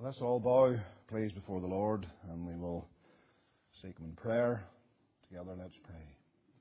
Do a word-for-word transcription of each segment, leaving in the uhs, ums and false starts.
Let's all bow, please, before the Lord, and we will seek Him in prayer. Together, let's pray.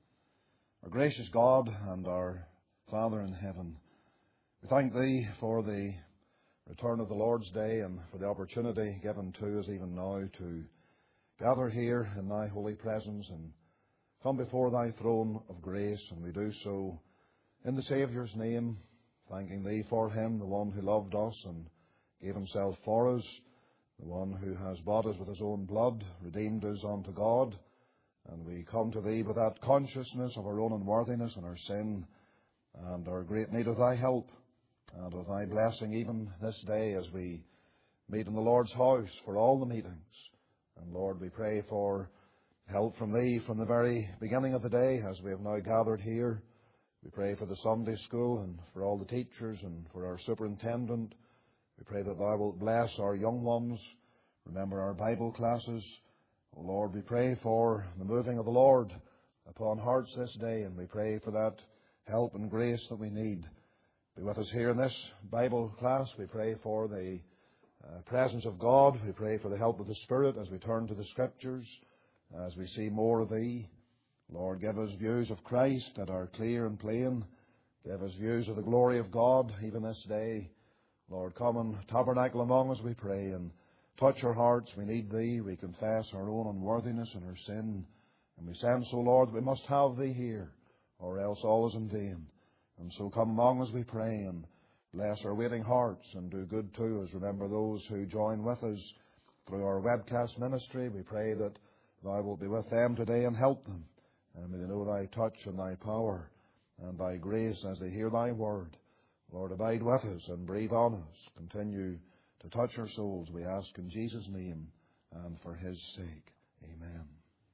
Our gracious God and our Father in heaven, we thank Thee for the return of the Lord's Day and for the opportunity given to us even now to gather here in Thy holy presence and come before Thy throne of grace. And we do so in the Saviour's name, thanking Thee for Him, the one who loved us and gave Himself for us, the one who has bought us with His own blood, redeemed us unto God. And we come to Thee with that consciousness of our own unworthiness and our sin and our great need of Thy help and of Thy blessing even this day as we meet in the Lord's house for all the meetings. And Lord, we pray for help from Thee from the very beginning of the day as we have now gathered here. We pray for the Sunday school and for all the teachers and for our superintendent. We pray that Thou wilt bless our young ones. Remember our Bible classes. O Lord, we pray for the moving of the Lord upon hearts this day, and we pray for that help and grace that we need. Be with us here in this Bible class. We pray for the uh, presence of God. We pray for the help of the Spirit as we turn to the Scriptures, as we see more of Thee. Lord, give us views of Christ that are clear and plain. Give us views of the glory of God even this day. Lord, come and tabernacle among us, we pray, and touch our hearts. We need Thee. We confess our own unworthiness and our sin. And we sense, O Lord, we must have Thee here, or else all is in vain. And so come among us, we pray, and bless our waiting hearts and do good to us. Remember those who join with us through our webcast ministry. We pray that Thou wilt be with them today and help them. And may they know Thy touch and Thy power and Thy grace as they hear Thy word. Lord, abide with us and breathe on us. Continue to touch our souls, we ask in Jesus' name and for His sake. Amen.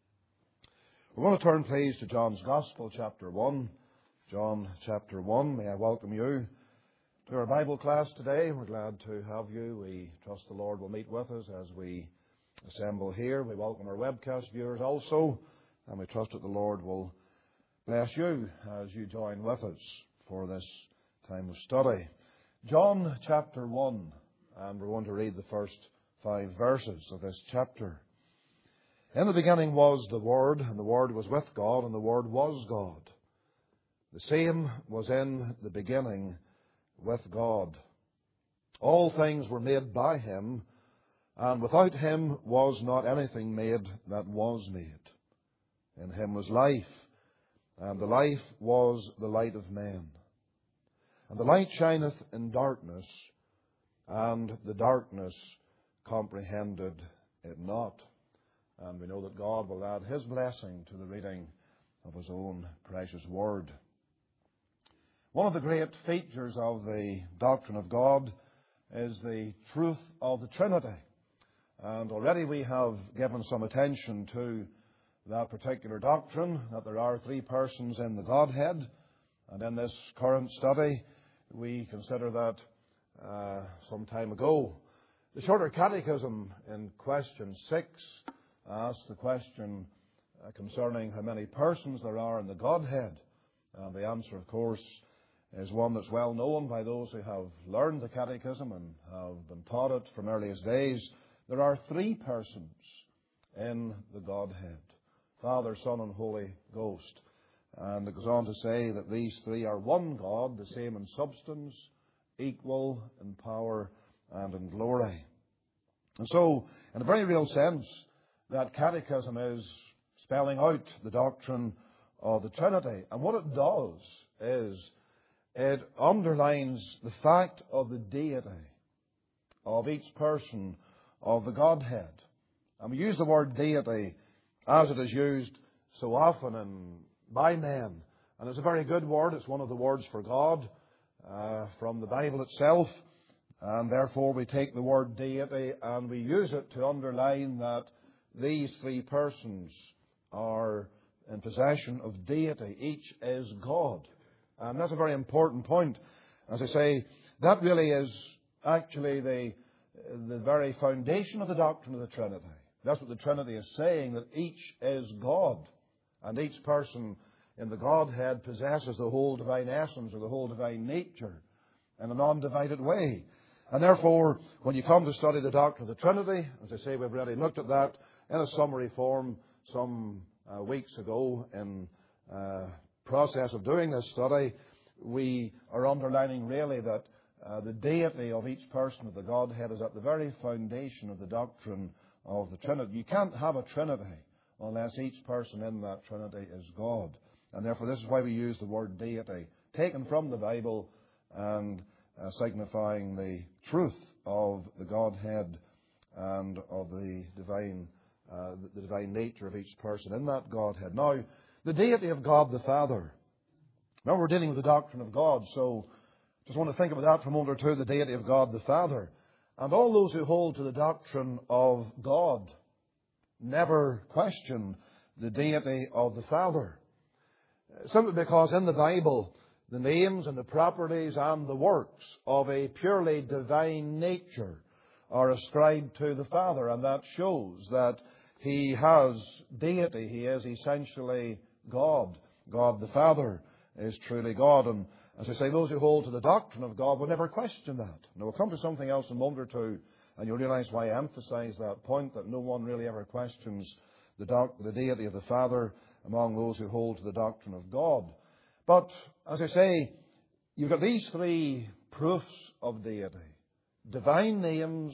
We want to turn, please, to John's Gospel, chapter one. John, chapter one. May I welcome you to our Bible class today. We're glad to have you. We trust the Lord will meet with us as we assemble here. We welcome our webcast viewers also, and we trust that the Lord will bless you as you join with us for this time of study. John chapter one, and we're going to read the first five verses of this chapter. In the beginning was the Word, and the Word was with God, and the Word was God. The same was in the beginning with God. All things were made by Him, and without Him was not anything made that was made. In Him was life, and the life was the light of men. And the light shineth in darkness, and the darkness comprehended it not. And we know that God will add His blessing to the reading of His own precious word. One of the great features of the doctrine of God is the truth of the Trinity. And already we have given some attention to that particular doctrine, that there are three persons in the Godhead. And in this current study, we consider that uh, some time ago. The Shorter Catechism in question six asks the question uh, concerning how many persons there are in the Godhead. And the answer, of course, is one that's well known by those who have learned the Catechism and have been taught it from earliest days. There are three persons in the Godhead: Father, Son, and Holy Ghost. And it goes on to say that these three are one God, the same in substance, equal in power and in glory. And so, in a very real sense, that catechism is spelling out the doctrine of the Trinity. And what it does is it underlines the fact of the deity of each person of the Godhead. And we use the word deity as it is used so often in by men. And it's a very good word. It's one of the words for God uh, from the Bible itself. And therefore we take the word deity and we use it to underline that these three persons are in possession of deity. Each is God. And that's a very important point. As I say, that really is actually the, the very foundation of the doctrine of the Trinity. That's what the Trinity is saying, that each is God. And each person in the Godhead possesses the whole divine essence or the whole divine nature in an undivided way. And therefore, when you come to study the doctrine of the Trinity, as I say, we've already looked at that in a summary form some uh, weeks ago in uh, process of doing this study. We are underlining really that uh, the deity of each person of the Godhead is at the very foundation of the doctrine of the Trinity. You can't have a Trinity unless each person in that Trinity is God. And therefore, this is why we use the word deity, taken from the Bible and uh, signifying the truth of the Godhead and of the divine, uh, the divine nature of each person in that Godhead. Now, the deity of God the Father. Now we're dealing with the doctrine of God, so just want to think about that for a moment or two, the deity of God the Father. And all those who hold to the doctrine of God never question the deity of the Father. Simply because in the Bible, the names and the properties and the works of a purely divine nature are ascribed to the Father. And that shows that He has deity. He is essentially God. God the Father is truly God. And as I say, those who hold to the doctrine of God will never question that. Now we'll come to something else in a moment or two, and you'll realize why I emphasize that point, that no one really ever questions the, doc- the deity of the Father among those who hold to the doctrine of God. But, as I say, you've got these three proofs of deity. Divine names,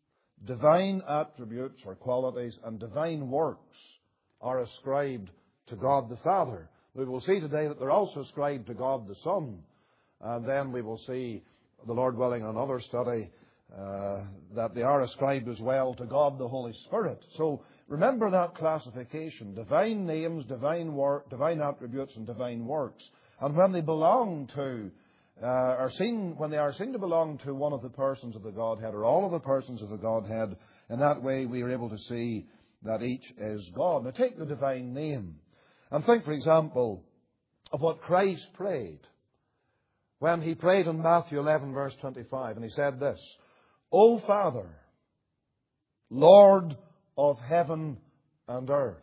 divine attributes or qualities, and divine works are ascribed to God the Father. We will see today that they're also ascribed to God the Son. And then we will see, the Lord willing, in another study, uh, that they are ascribed as well to God the Holy Spirit. So remember that classification. Divine names, divine work, divine attributes, and divine works. And when they belong to, uh, are seen, when they are seen to belong to one of the persons of the Godhead, or all of the persons of the Godhead, in that way we are able to see that each is God. Now take the divine name. And think, for example, of what Christ prayed when He prayed in Matthew eleven, verse twenty-five. And He said this, O Father, Lord of heaven and earth.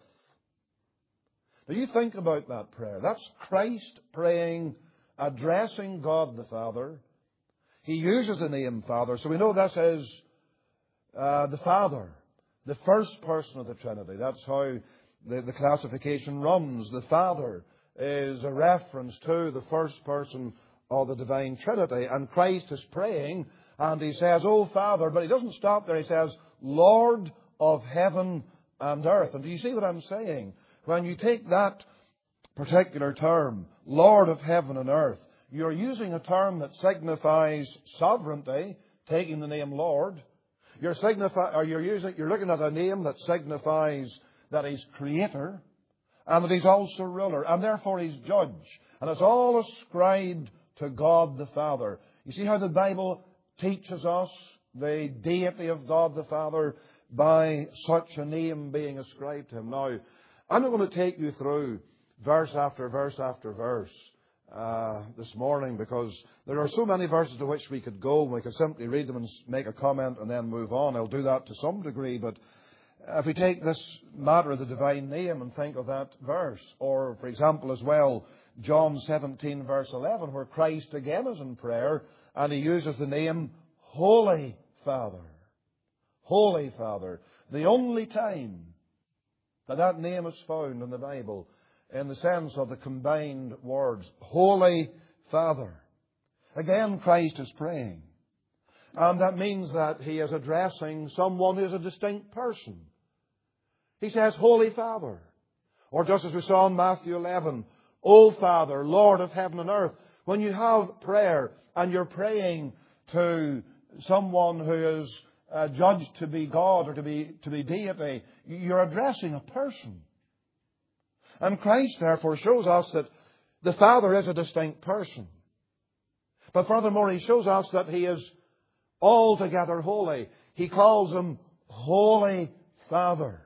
Now you think about that prayer. That's Christ praying, addressing God the Father. He uses the name Father. So we know this is uh, the Father, the first person of the Trinity. That's how The, the classification runs. The Father is a reference to the first person of the divine Trinity. And Christ is praying and He says, O Father, but He doesn't stop there. He says, Lord of heaven and earth. And do you see what I'm saying? When you take that particular term, Lord of heaven and earth, you're using a term that signifies sovereignty, taking the name Lord. You're, signify, or you're, using, you're looking at a name that signifies that He's Creator, and that He's also ruler, and therefore He's Judge. And it's all ascribed to God the Father. You see how the Bible teaches us the deity of God the Father by such a name being ascribed to Him. Now, I'm not going to take you through verse after verse after verse uh, this morning, because there are so many verses to which we could go. We could simply read them and make a comment and then move on. I'll do that to some degree, but if we take this matter of the divine name and think of that verse, or, for example, as well, John seventeen, verse eleven, where Christ again is in prayer, and He uses the name Holy Father. Holy Father. The only time that that name is found in the Bible in the sense of the combined words, Holy Father. Again, Christ is praying. And that means that He is addressing someone who is a distinct person. He says, Holy Father. Or just as we saw in Matthew eleven, O Father, Lord of heaven and earth. When you have prayer and you're praying to someone who is uh, judged to be God or to be, to be deity, you're addressing a person. And Christ, therefore, shows us that the Father is a distinct person. But furthermore, He shows us that He is altogether holy. He calls Him Holy Father.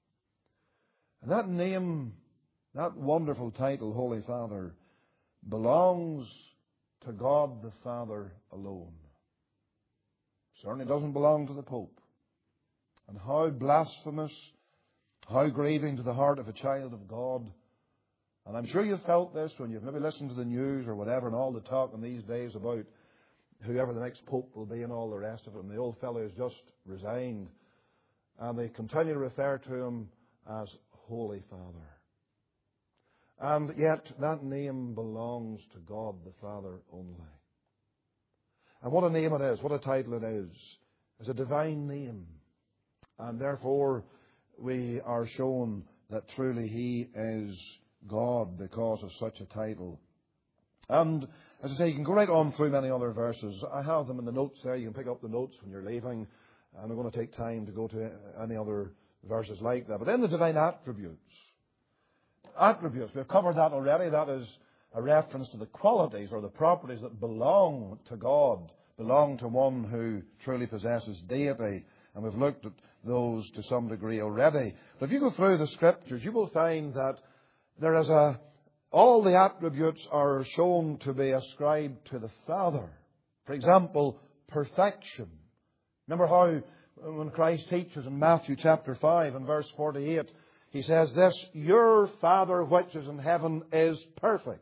And that name, that wonderful title, Holy Father, belongs to God the Father alone. Certainly doesn't belong to the Pope. And how blasphemous, how grieving to the heart of a child of God. And I'm sure you've felt this when you've maybe listened to the news or whatever, and all the talk in these days about whoever the next pope will be and all the rest of it. And the old fellow has just resigned. And they continue to refer to him as Holy Father. And yet that name belongs to God the Father only. And what a name it is, what a title it is. It's a divine name. And therefore we are shown that truly He is God because of such a title. And as I say, you can go right on through many other verses. I have them in the notes there. You can pick up the notes when you're leaving. And I'm going to take time to go to any other verses like that. But then the divine attributes. Attributes, we've covered that already. That is a reference to the qualities or the properties that belong to God, belong to one who truly possesses deity. And we've looked at those to some degree already. But if you go through the Scriptures, you will find that there is a, all the attributes are shown to be ascribed to the Father. For example, perfection. Remember how when Christ teaches in Matthew chapter five and verse forty-eight, He says this, your Father which is in heaven is perfect.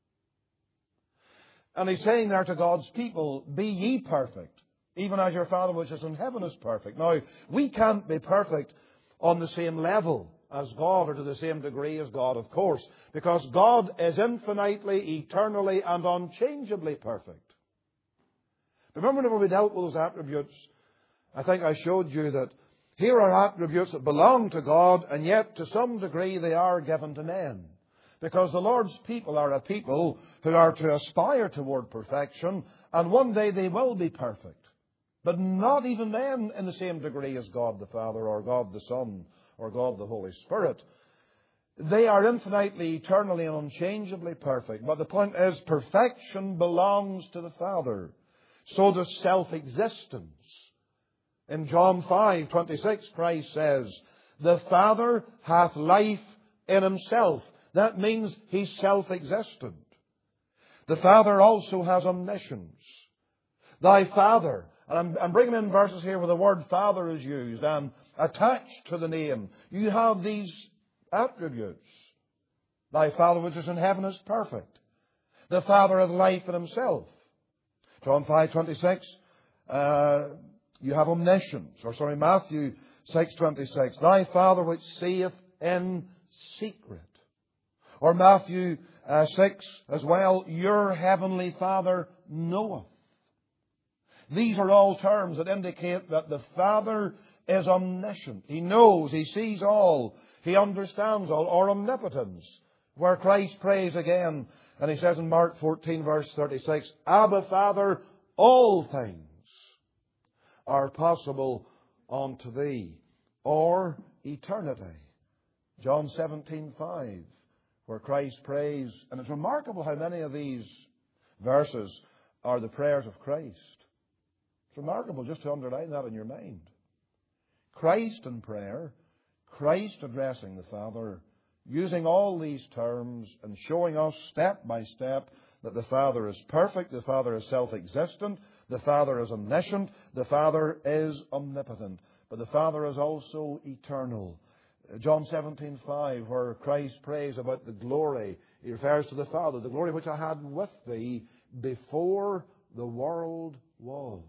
And He's saying there to God's people, be ye perfect, even as your Father which is in heaven is perfect. Now, we can't be perfect on the same level as God or to the same degree as God, of course, because God is infinitely, eternally and unchangeably perfect. Remember when we dealt with those attributes, I think I showed you that here are attributes that belong to God, and yet to some degree they are given to men. Because the Lord's people are a people who are to aspire toward perfection, and one day they will be perfect. But not even then in the same degree as God the Father, or God the Son, or God the Holy Spirit. They are infinitely, eternally, and unchangeably perfect. But the point is, perfection belongs to the Father. So does self-existence. In John five twenty-six, Christ says, the Father hath life in Himself. That means He's self-existent. The Father also has omniscience. Thy Father, and I'm, I'm bringing in verses here where the word Father is used, and attached to the name, you have these attributes. Thy Father which is in heaven is perfect. The Father hath life in Himself. John five twenty-six, uh, you have omniscience. Or sorry, Matthew six twenty-six. Thy Father which seeth in secret. Or Matthew uh, six as well. Your heavenly Father knoweth. These are all terms that indicate that the Father is omniscient. He knows, He sees all, He understands all, or omnipotence. Where Christ prays again, and He says in Mark fourteen verse thirty-six, Abba Father, all things are possible unto Thee. Or eternity. John seventeen five, where Christ prays, and it's remarkable how many of these verses are the prayers of Christ. It's remarkable just to underline that in your mind. Christ in prayer, Christ addressing the Father, using all these terms and showing us step by step that the Father is perfect, the Father is self-existent, the Father is omniscient, the Father is omnipotent, but the Father is also eternal. John seventeen five, where Christ prays about the glory, He refers to the Father, the glory which I had with Thee before the world was.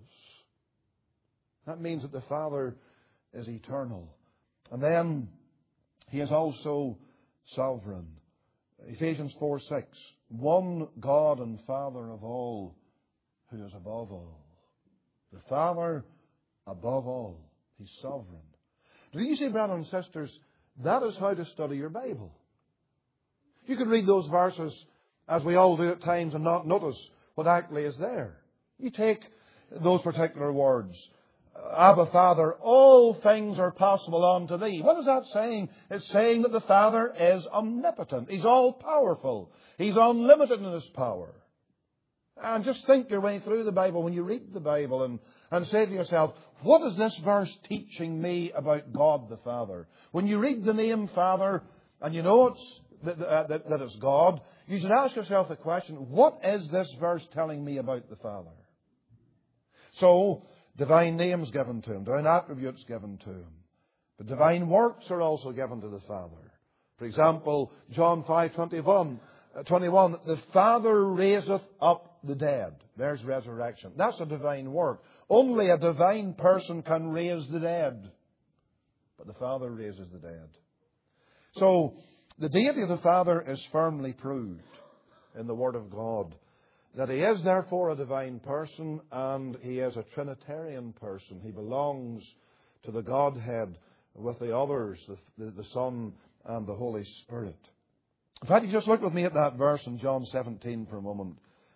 That means that the Father is eternal. And then He is also sovereign. Ephesians four six, one God and Father of all, who is above all. The Father above all. He's sovereign. Do you see, brothers and sisters, that is how to study your Bible. You could read those verses, as we all do at times, and not notice what actually is there. You take those particular words, Abba Father, all things are possible unto Thee. What is that saying? It's saying that the Father is omnipotent. He's all-powerful. He's unlimited in His power. And just think your way through the Bible when you read the Bible and, and say to yourself, what is this verse teaching me about God the Father? When you read the name Father and you know it's, that, that, that it's God, you should ask yourself the question, what is this verse telling me about the Father? So, divine names given to Him, divine attributes given to Him. But divine works are also given to the Father. For example, John five twenty-one, the Father raiseth up the dead. There's resurrection. That's a divine work. Only a divine person can raise the dead. But the Father raises the dead. So, the deity of the Father is firmly proved in the Word of God. That He is therefore a divine person, and He is a Trinitarian person. He belongs to the Godhead with the others, the, the, the Son and the Holy Spirit. In fact, you just look with me at that verse in John seventeen for a moment.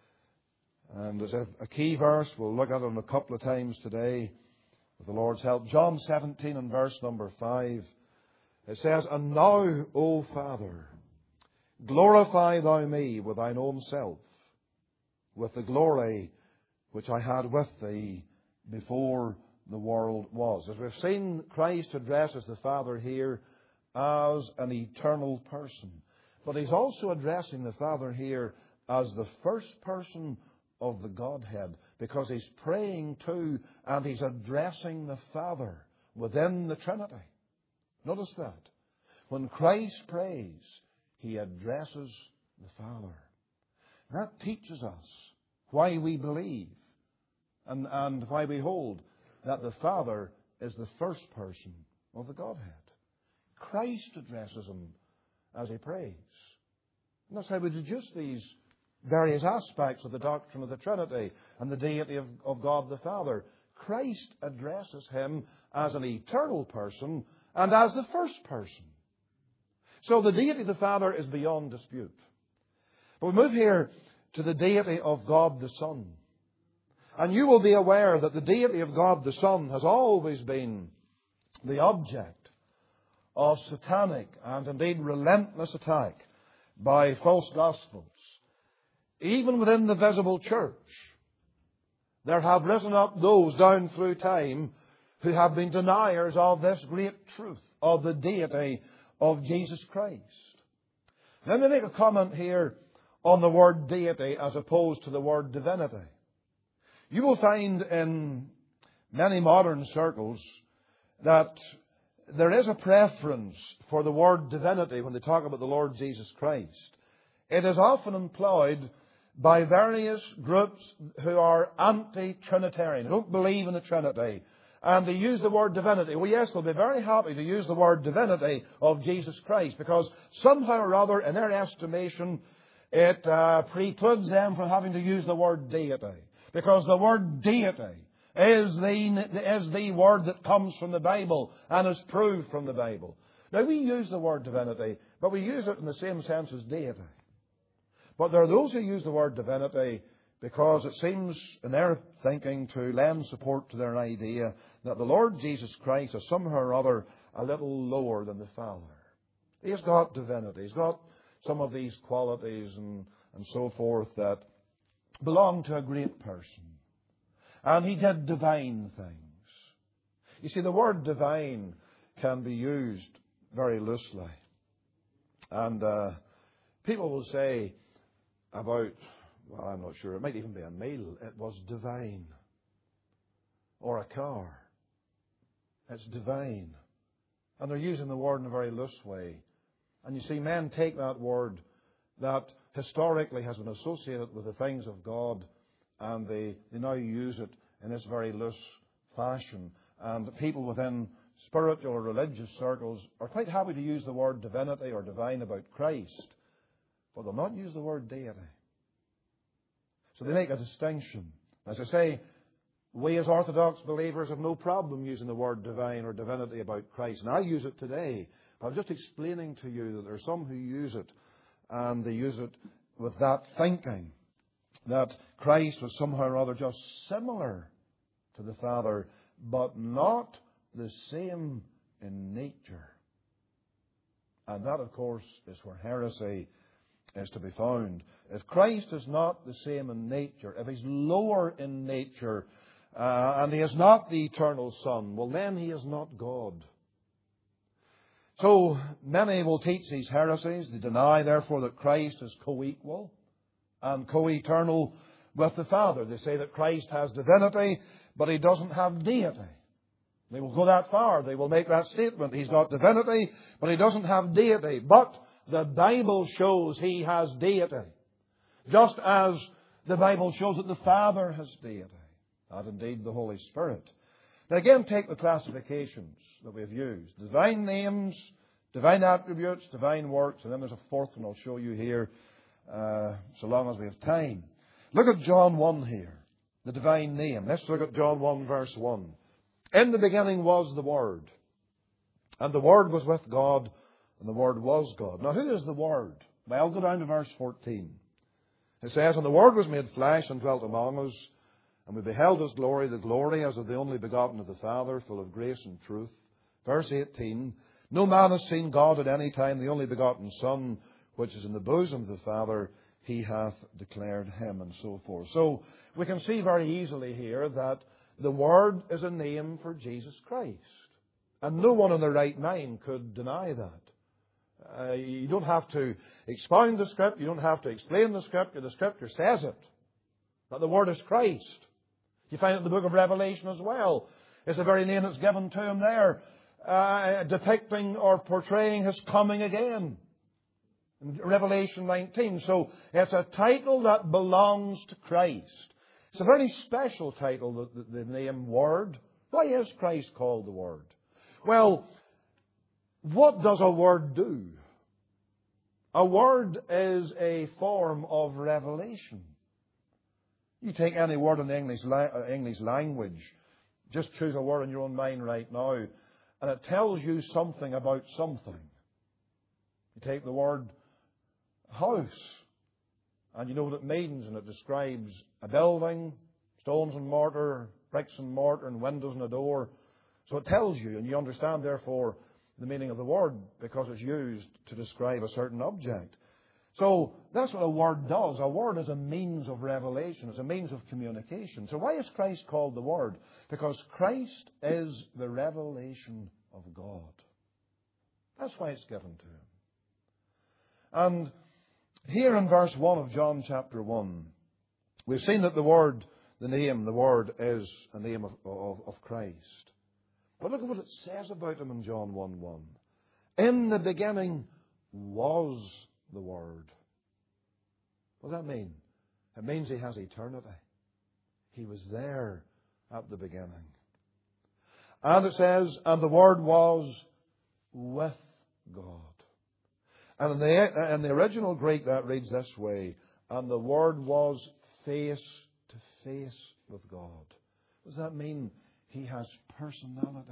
And as a, a key verse, we'll look at it a couple of times today with the Lord's help. John seventeen and verse number five. It says, "And now, O Father, glorify Thou me with Thine own self, with the glory which I had with Thee before the world was." As we've seen, Christ addresses the Father here as an eternal person. But He's also addressing the Father here as the first person of the Godhead, because He's praying to and He's addressing the Father within the Trinity. Notice that. When Christ prays, He addresses the Father. That teaches us why we believe and, and why we hold that the Father is the first person of the Godhead. Christ addresses Him as He prays. And that's how we deduce these various aspects of the doctrine of the Trinity and the deity of, of God the Father. Christ addresses Him as an eternal person and as the first person. So the deity of the Father is beyond dispute. But we move here to the deity of God the Son. And you will be aware that the deity of God the Son has always been the object of satanic and indeed relentless attack by false gospels. Even within the visible church, there have risen up those down through time who have been deniers of this great truth of the deity of Jesus Christ. Let me make a comment here on the word deity as opposed to the word divinity. You will find in many modern circles that there is a preference for the word divinity when they talk about the Lord Jesus Christ. It is often employed by various groups who are anti-Trinitarian, who don't believe in the Trinity. And they use the word divinity. Well, yes, they'll be very happy to use the word divinity of Jesus Christ, because somehow or other, in their estimation, it uh, precludes them from having to use the word deity. Because the word deity is the, is the word that comes from the Bible and is proved from the Bible. Now, we use the word divinity, but we use it in the same sense as deity. But there are those who use the word divinity because it seems, in their thinking, to lend support to their idea that the Lord Jesus Christ is somehow or other a little lower than the Father. He's got divinity. He's got some of these qualities and, and so forth that belong to a great person. And He did divine things. You see, the word divine can be used very loosely. And uh, people will say about, well, I'm not sure, it might even be a meal, it was divine. Or a car. It's divine. And they're using the word in a very loose way. And you see, men take that word that historically has been associated with the things of God, and they, they now use it in this very loose fashion. And people within spiritual or religious circles are quite happy to use the word divinity or divine about Christ, but they'll not use the word deity. So they make a distinction. As I say, we as Orthodox believers have no problem using the word divine or divinity about Christ. And I use it today. But I'm just explaining to you that there are some who use it, and they use it with that thinking that Christ was somehow or other just similar to the Father, but not the same in nature. And that, of course, is where heresy is to be found. If Christ is not the same in nature, if He's lower in nature, uh, and He is not the eternal Son, well, then He is not God. So many will teach these heresies. They deny, therefore, that Christ is co-equal and co-eternal with the Father. They say that Christ has divinity, but He doesn't have deity. They will go that far. They will make that statement. He's got divinity, but He doesn't have deity. But the Bible shows He has deity. Just as The Bible shows that the Father has deity, and indeed the Holy Spirit. Now again, take the classifications that we've used. Divine names, divine attributes, divine works, and then there's a fourth one I'll show you here, uh, so long as we have time. Look at John one here, the divine name. Let's look at John one verse one. In the beginning was the Word, and the Word was with God, and the Word was God. Now who is the Word? Well, go down to verse fourteen. It says, and the Word was made flesh and dwelt among us, and we beheld His glory, the glory as of the only begotten of the Father, full of grace and truth. Verse eighteen, no man has seen God at any time, the only begotten Son, which is in the bosom of the Father, He hath declared Him, and so forth. So we can see very easily here that the Word is a name for Jesus Christ. And no one in their right mind could deny that. Uh, you don't have to expound the Scripture. You don't have to explain the Scripture. The Scripture says it. That the Word is Christ. You find it in the book of Revelation as well. It's the very name that's given to Him there, uh, depicting or portraying His coming again. In Revelation nineteen. So it's a title that belongs to Christ. It's a very special title, the, the, the name Word. Why is Christ called the Word? Well, what does a word do? A word is a form of revelation. You take any word in the English, English language, just choose a word in your own mind right now, and it tells you something about something. You take the word house, and you know what it means, and it describes a building, stones and mortar, bricks and mortar, and windows and a door. So it tells you, and you understand, therefore, the meaning of the word because it's used to describe a certain object. So that's what a word does. A word is a means of revelation. It's a means of communication. So why is Christ called the Word? Because Christ is the revelation of God. That's why it's given to Him. And here in verse one of John chapter one, we've seen that the Word, the name, the Word is a name of, of, of Christ. But look at what it says about Him in John one one. In the beginning was the Word. What does that mean? It means He has eternity. He was there at the beginning. And it says, and the Word was with God. And in the, in the original Greek that reads this way, and the Word was face to face with God. What does that mean? He has personality.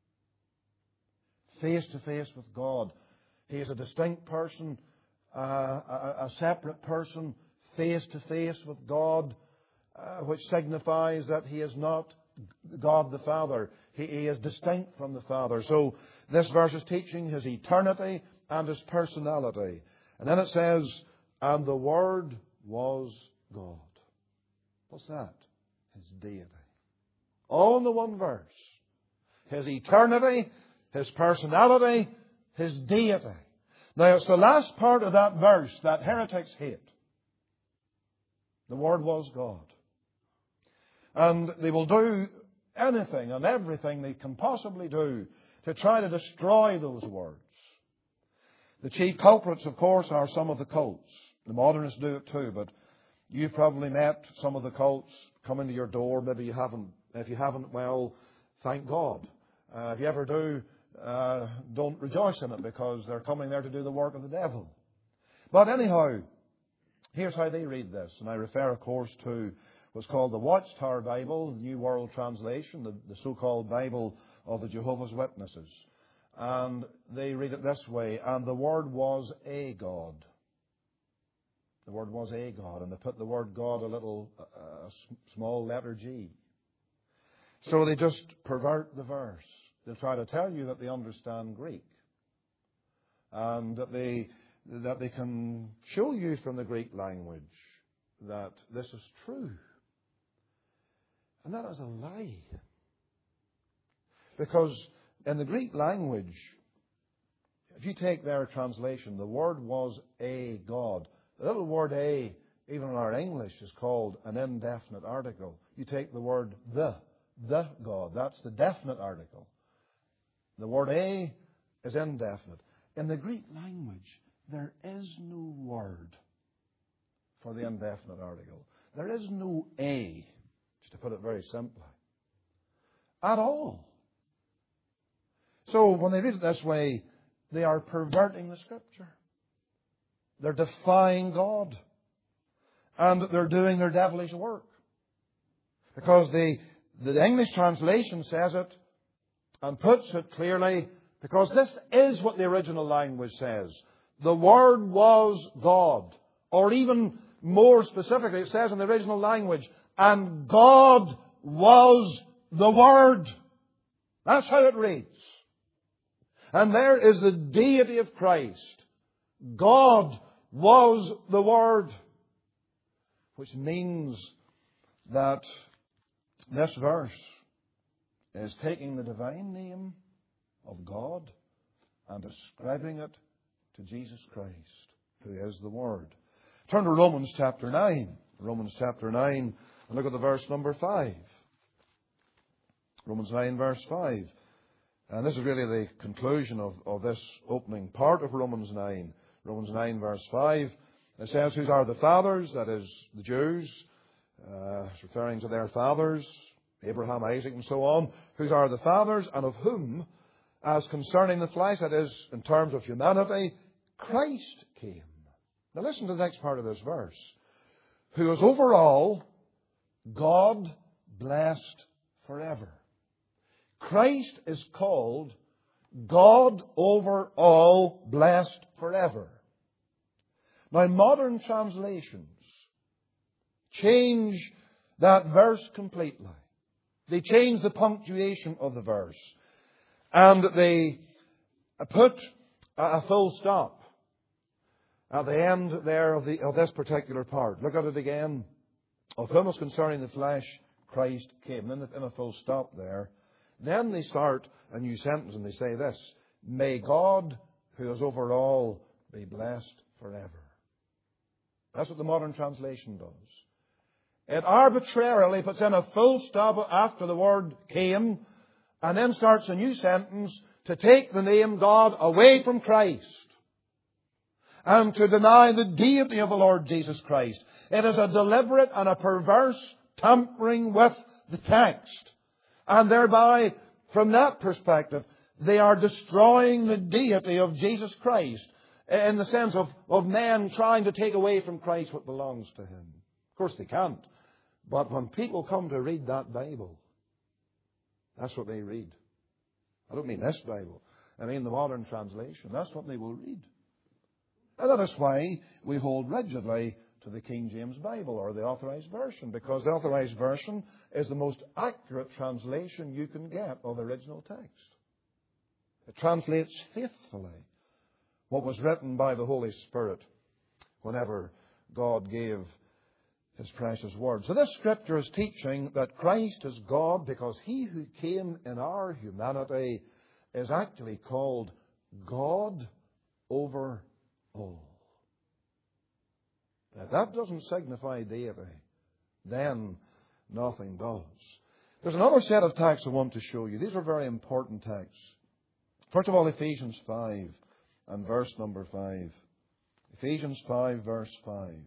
Face to face with God. He is a distinct person, uh, a, a separate person, face to face with God, uh, which signifies that He is not God the Father. He, he is distinct from the Father. So this verse is teaching His eternity and His personality. And then it says, and the Word was God. What's that? His deity. All in the one verse. His eternity, His personality, His deity. Now it's the last part of that verse that heretics hate. The Word was God. And they will do anything and everything they can possibly do to try to destroy those words. The chief culprits, of course, are some of the cults. The modernists do it too, but you've probably met some of the cults come into your door. Maybe you haven't. If you haven't, well, thank God. Uh, if you ever do, uh, don't rejoice in it because they're coming there to do the work of the devil. But anyhow, here's how they read this. And I refer, of course, to what's called the Watchtower Bible, the New World Translation, the, the so-called Bible of the Jehovah's Witnesses. And they read it this way, and the Word was a God. The Word was a God. And they put the word God a little, uh, small letter G. So they just pervert the verse. They'll try to tell you that they understand Greek. And that they, that they can show you from the Greek language that this is true. And that is a lie. Because in the Greek language, if you take their translation, the word was a God. The little word a, even in our English, is called an indefinite article. You take the word the, the God. That's the definite article. The word a is indefinite. In the Greek language, there is no word for the indefinite article. There is no A, just to put it very simply, at all. So when they read it this way, they are perverting the Scripture. They're defying God. And they're doing their devilish work. Because the, the English translation says it and puts it clearly, because this is what the original language says. The Word was God. Or even more specifically, it says in the original language, and God was the Word. That's how it reads. And there is the deity of Christ. God was the Word. Which means that this verse is taking the divine name of God and ascribing it to Jesus Christ, who is the Word. Turn to Romans chapter nine. Romans chapter nine, and look at the verse number five. Romans nine, verse five. And this is really the conclusion of, of this opening part of Romans nine. Romans nine, verse five. It says, whose are the fathers? That is, the Jews. Uh, it's referring to their fathers, Abraham, Isaac, and so on. Whose are the fathers, and of whom, as concerning the flesh, that is, in terms of humanity, Christ came. Now listen to the next part of this verse. Who is over all, God blessed forever. Christ is called God over all, blessed forever. Now, modern translations change that verse completely. They change the punctuation of the verse. And they put a full stop at the end there of, the, of this particular part. Look at it again. Of whom is concerning the flesh, Christ came. In a, in a full stop there. Then they start a new sentence and they say this. May God, who is over all, be blessed forever. That's what the modern translation does. It arbitrarily puts in a full stop after the word came and then starts a new sentence to take the name God away from Christ and to deny the deity of the Lord Jesus Christ. It is a deliberate and a perverse tampering with the text. And thereby, from that perspective, they are destroying the deity of Jesus Christ in the sense of, of men trying to take away from Christ what belongs to Him. Of course they can't. But when people come to read that Bible, that's what they read. I don't mean this Bible. I mean the modern translation. That's what they will read. And that is why we hold rigidly to the King James Bible or the Authorized Version, because the Authorized Version is the most accurate translation you can get of the original text. It translates faithfully what was written by the Holy Spirit whenever God gave His precious word. So this Scripture is teaching that Christ is God because He who came in our humanity is actually called God over all. If that doesn't signify deity, then nothing does. There's another set of texts I want to show you. These are very important texts. First of all, Ephesians five and verse number five. Ephesians five, verse five.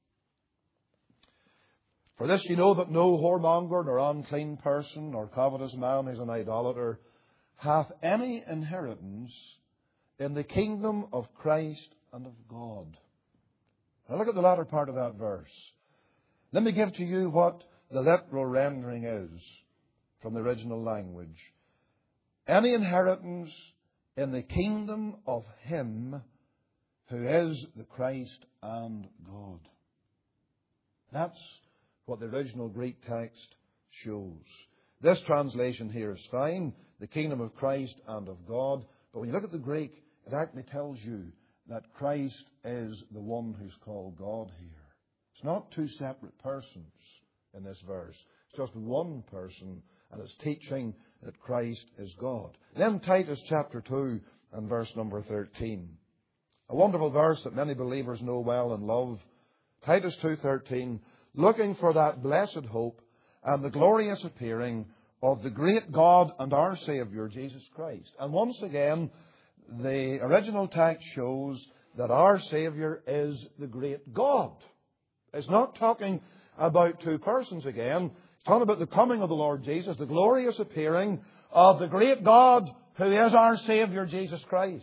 For this you know that no whoremonger, nor unclean person, nor covetous man who is an idolater, hath any inheritance in the kingdom of Christ and of God. Now look at the latter part of that verse. Let me give to you what the literal rendering is from the original language. Any inheritance in the kingdom of Him who is the Christ and God. That's what the original Greek text shows. This translation here is fine, the kingdom of Christ and of God. But when you look at the Greek, it actually tells you that Christ is the one who's called God here. It's not two separate persons in this verse. It's just one person, and it's teaching that Christ is God. Then Titus chapter two and verse number thirteen. A wonderful verse that many believers know well and love. Titus two thirteen. Looking for that blessed hope and the glorious appearing of the great God and our Savior, Jesus Christ. And once again, the original text shows that our Savior is the great God. It's not talking about two persons again. He's talking about the coming of the Lord Jesus, the glorious appearing of the great God who is our Saviour, Jesus Christ.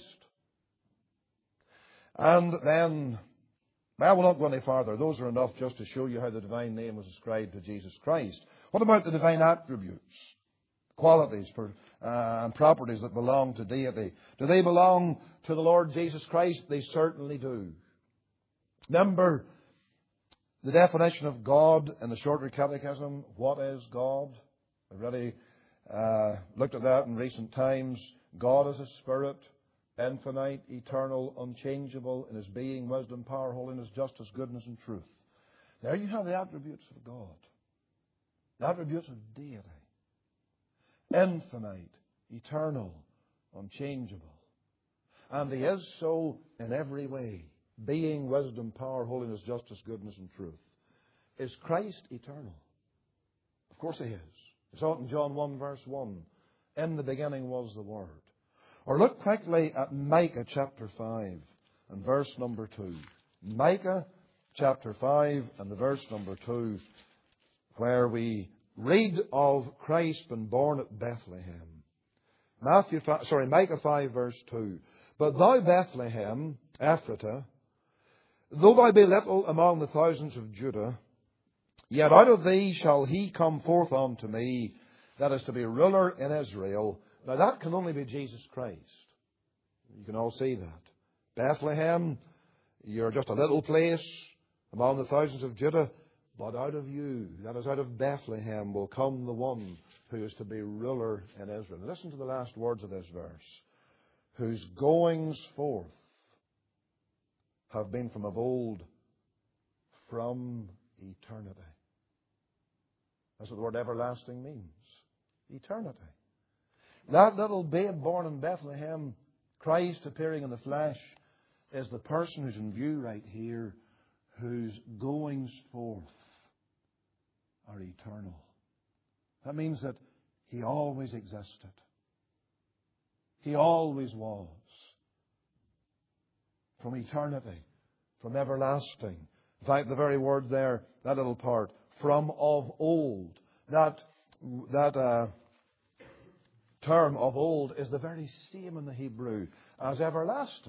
And then, well, we'll not go any farther. Those are enough just to show you how the divine name was ascribed to Jesus Christ. What about the divine attributes, qualities for, uh, and properties that belong to deity? Do they belong to the Lord Jesus Christ? They certainly do. Remember the definition of God in the Shorter Catechism. What is God? I've already uh, looked at that in recent times. God is a spirit, infinite, eternal, unchangeable in His being, wisdom, power, holiness, justice, goodness, and truth. There you have the attributes of God. The attributes of deity. Infinite, eternal, unchangeable. And He is so in every way. Being, wisdom, power, holiness, justice, goodness, and truth. Is Christ eternal? Of course He is. We saw it in John one verse one. In the beginning was the Word. Or look quickly at Micah chapter five and verse number two. Micah chapter five and the verse number two, where we read of Christ being born at Bethlehem. Matthew, sorry, Micah five verse two. But thou, Bethlehem, Ephratah, though thou be little among the thousands of Judah, yet out of thee shall he come forth unto me, that is to be ruler in Israel. Now that can only be Jesus Christ. You can all see that. Bethlehem, you're just a little place among the thousands of Judah, but out of you, that is out of Bethlehem, will come the one who is to be ruler in Israel. Now listen to the last words of this verse. Whose goings forth have been from of old, from eternity. That's what the word everlasting means. Eternity. That little babe born in Bethlehem, Christ appearing in the flesh, is the person who's in view right here, whose goings forth are eternal. That means that He always existed. He always was. From eternity, from everlasting. In fact, the very word there, that little part, from of old, that, that uh, term of old is the very same in the Hebrew as everlasting.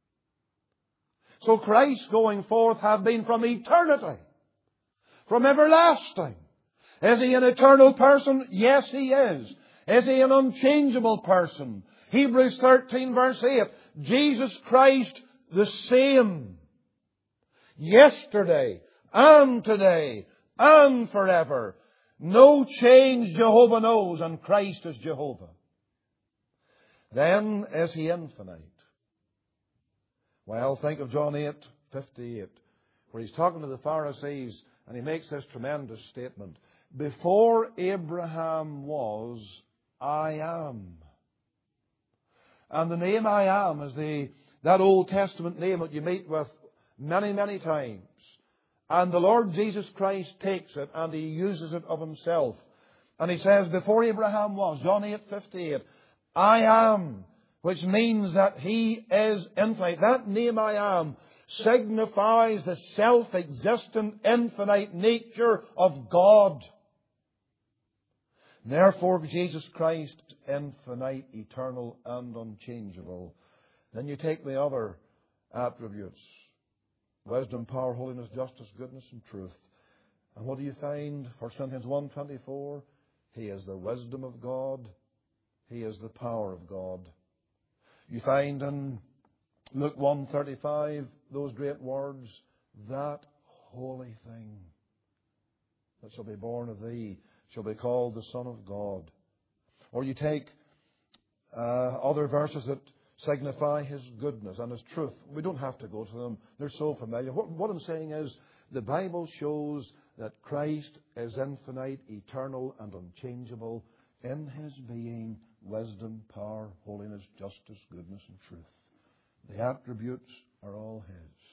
So Christ going forth have been from eternity, from everlasting. Is He an eternal person? Yes, He is. Is He an unchangeable person? Hebrews thirteen verse eight, Jesus Christ the same, yesterday and today and forever. No change Jehovah knows, and Christ is Jehovah. Then is He infinite? Well, think of John eight fifty-eight, where He's talking to the Pharisees and He makes this tremendous statement. Before Abraham was, I am. And the name I am is the that Old Testament name that you meet with many, many times. And the Lord Jesus Christ takes it and He uses it of Himself. And He says, before Abraham was, John eight fifty-eight, I am, which means that He is infinite. That name I am signifies the self-existent, infinite nature of God. Therefore, Jesus Christ, infinite, eternal, and unchangeable. Then you take the other attributes. Wisdom, power, holiness, justice, goodness, and truth. And what do you find? First Corinthians one twenty-four. He is the wisdom of God. He is the power of God. You find in Luke one thirty-five those great words, that holy thing that shall be born of thee shall be called the Son of God. Or you take uh, other verses that signify His goodness and His truth. We don't have to go to them. They're so familiar. What, what I'm saying is, the Bible shows that Christ is infinite, eternal, and unchangeable in His being, wisdom, power, holiness, justice, goodness, and truth. The attributes are all His.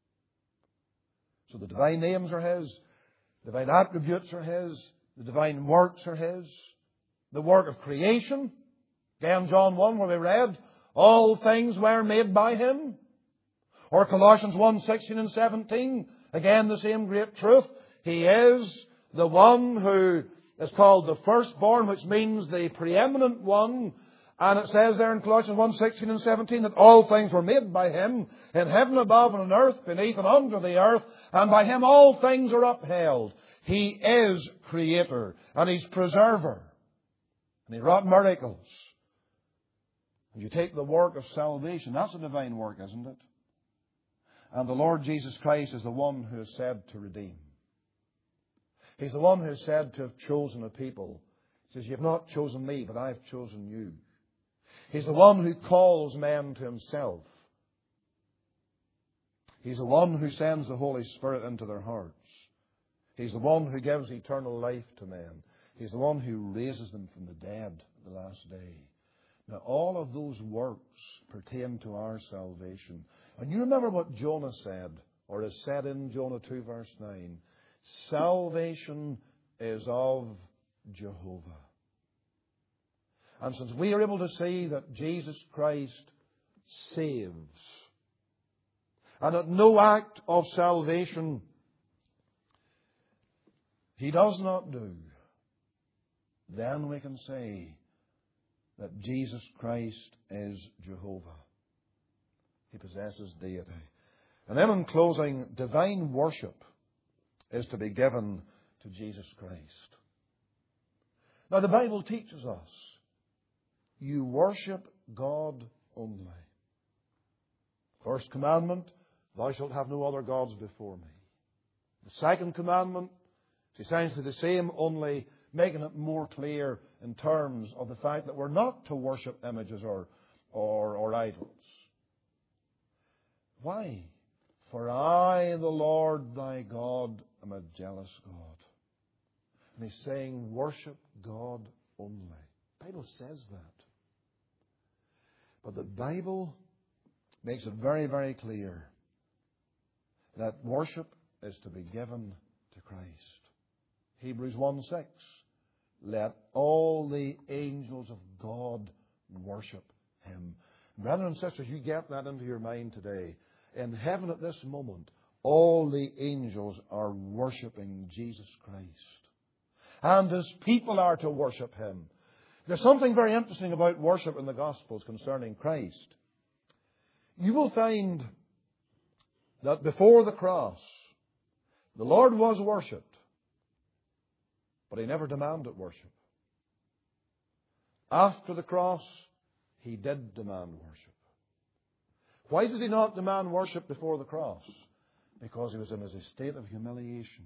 So the divine names are His. The divine attributes are His. The divine works are His. The work of creation. Again, John one, where we read, all things were made by Him. Or Colossians one sixteen and seventeen. Again, the same great truth. He is the one who is called the firstborn, which means the preeminent one. And it says there in Colossians one, sixteen and seventeen that all things were made by Him, in heaven above and on earth beneath and under the earth, and by Him all things are upheld. He is Creator, and He's Preserver, and He wrought miracles. And you take the work of salvation, that's a divine work, isn't it? And the Lord Jesus Christ is the one who is said to redeem. He's the one who is said to have chosen a people. He says, "You've not chosen me, but I've chosen you." He's the one who calls men to Himself. He's the one who sends the Holy Spirit into their hearts. He's the one who gives eternal life to men. He's the one who raises them from the dead at the last day. Now, all of those works pertain to our salvation. And you remember what Jonah said, or is said in Jonah two, verse nine. Salvation is of Jehovah. And since we are able to see that Jesus Christ saves, and that no act of salvation He does not do, then we can say that Jesus Christ is Jehovah. He possesses deity. And then in closing, divine worship is to be given to Jesus Christ. Now the Bible teaches us, you worship God only. First commandment, thou shalt have no other gods before me. The second commandment is essentially the same, only making it more clear in terms of the fact that we're not to worship images or, or, or idols. Why? For I, the Lord thy God, am a jealous God. And He's saying, worship God only. The Bible says that. But the Bible makes it very, very clear that worship is to be given to Christ. Hebrews one six. Let all the angels of God worship Him. Brothers and sisters, you get that into your mind today. In heaven at this moment, all the angels are worshipping Jesus Christ. And His people are to worship Him. There's something very interesting about worship in the Gospels concerning Christ. You will find that before the cross, the Lord was worshipped, but He never demanded worship. After the cross, He did demand worship. Why did He not demand worship before the cross? Because He was in a state of humiliation.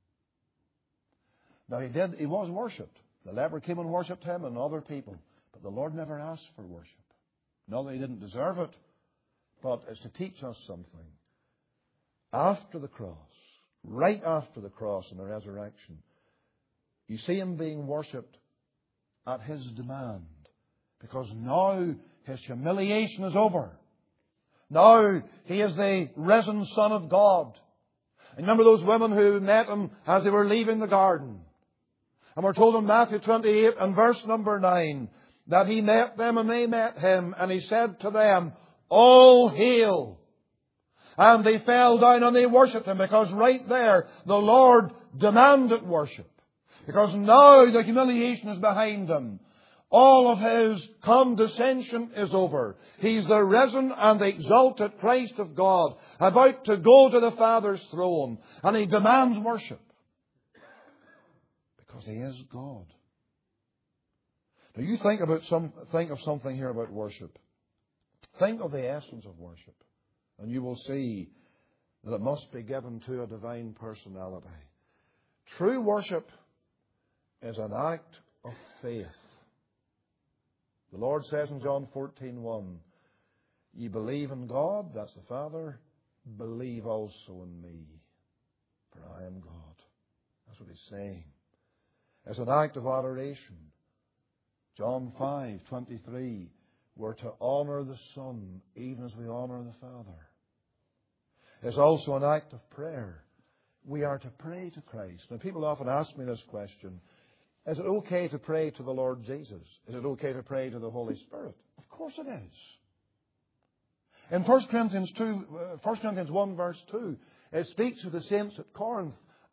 Now He did, He was worshipped. The leper came and worshipped Him and other people. But the Lord never asked for worship. Not that He didn't deserve it, but it's to teach us something. After the cross, right after the cross and the resurrection, you see Him being worshipped at His demand. Because now His humiliation is over. Now He is the risen Son of God. And remember those women who met Him as they were leaving the garden. And we're told in Matthew twenty-eight and verse number nine that He met them and they met Him. And He said to them, all hail. And they fell down and they worshipped Him, because right there the Lord demanded worship. Because now the humiliation is behind Him. All of His condescension is over. He's the risen and the exalted Christ of God, about to go to the Father's throne. And He demands worship. Because He is God. Now you think about some, think of something here about worship. Think of the essence of worship. And you will see that it must be given to a divine personality. True worship is an act of faith. The Lord says in John fourteen one, ye believe in God, that's the Father, believe also in me, for I am God. That's what He's saying. It's an act of adoration. John five twenty-three, we're to honour the Son even as we honour the Father. It's also an act of prayer. We are to pray to Christ. Now people often ask me this question, is it okay to pray to the Lord Jesus? Is it okay to pray to the Holy Spirit? Of course it is. In First Corinthians two, First Corinthians one verse two, it speaks of the saints at Corinth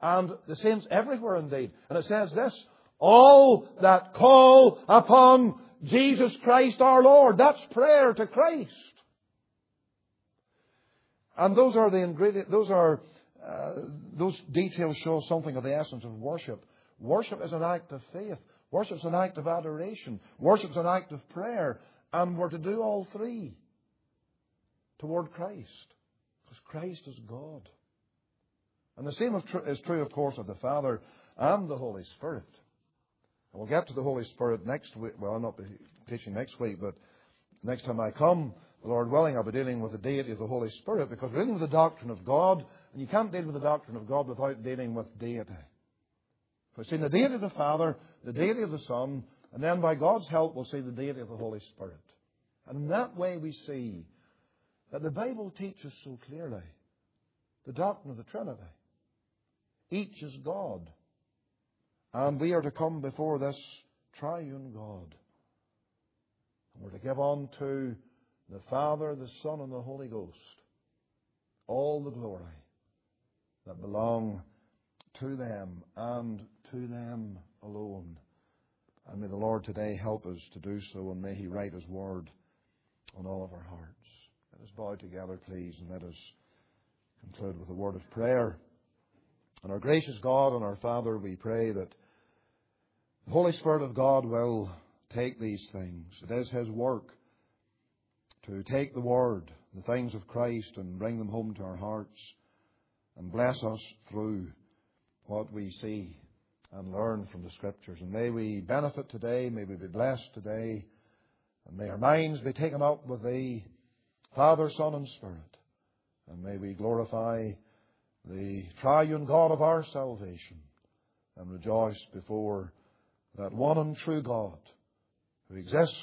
and the saints everywhere indeed. And it says this, all that call upon Jesus Christ our Lord. That's prayer to Christ. And those are the ingredients, those are, uh, those details show something of the essence of worship. Worship is an act of faith. Worship is an act of adoration. Worship is an act of prayer. And we're to do all three toward Christ. Because Christ is God. And the same is true, of course, of the Father and the Holy Spirit. And we'll get to the Holy Spirit next week. Well, I'll not be teaching next week, but next time I come, the Lord willing, I'll be dealing with the deity of the Holy Spirit, because we're dealing with the doctrine of God, and you can't deal with the doctrine of God without dealing with deity. We've seen the deity of the Father, the deity of the Son, and then by God's help we'll see the deity of the Holy Spirit. And in that way we see that the Bible teaches so clearly the doctrine of the Trinity. Each is God. And we are to come before this triune God. And we're to give unto the Father, the Son, and the Holy Ghost all the glory that belong to them and to them alone. And may the Lord today help us to do so, and may He write His word on all of our hearts. Let us bow together, please, and let us conclude with a word of prayer. And our gracious God and our Father, we pray that the Holy Spirit of God will take these things. It is His work to take the Word, the things of Christ, and bring them home to our hearts and bless us through what we see and learn from the Scriptures. And may we benefit today, may we be blessed today, and may our minds be taken up with Thee, Father, Son, and Spirit. And may we glorify the triune God of our salvation and rejoice before that one and true God who exists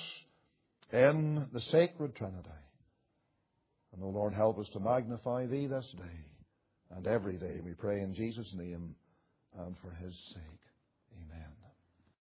in the sacred Trinity. And, O Lord, help us to magnify Thee this day and every day, we pray in Jesus' name and for His sake. Amen.